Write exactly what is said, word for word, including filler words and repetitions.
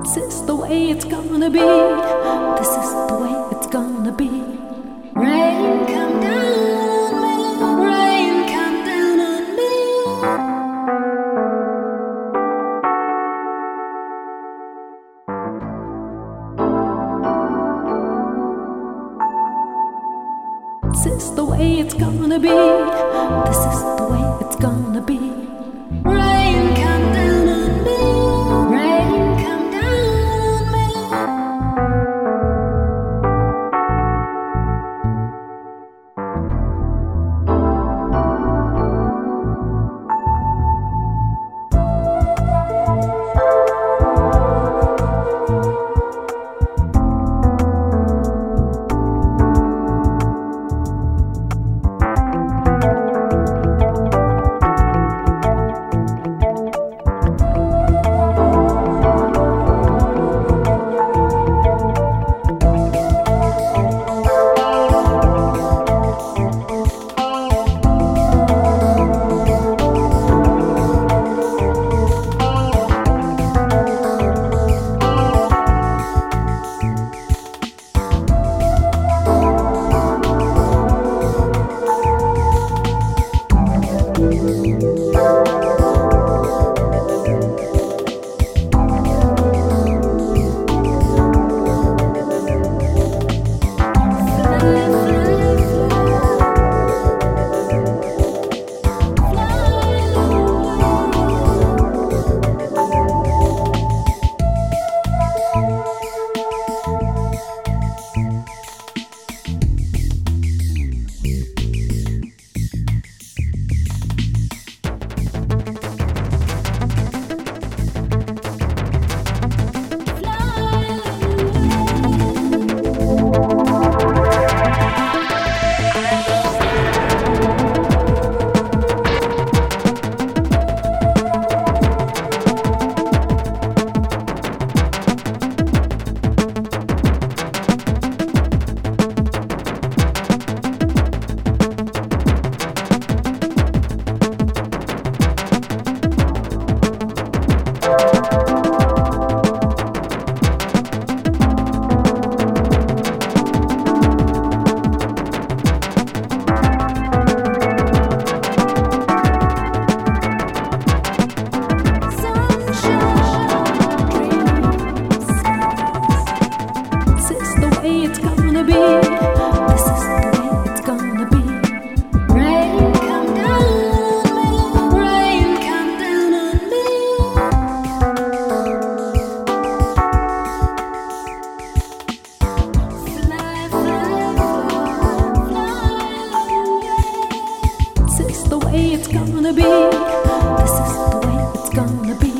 This is the way it's gonna be. This is the way it's gonna be. Rain come down on me. Rain come down on me. This is the way it's gonna be. This is the way it's gonna be. Rain come down on me. Rain come down on me. It's gonna be. This is the way it's gonna be.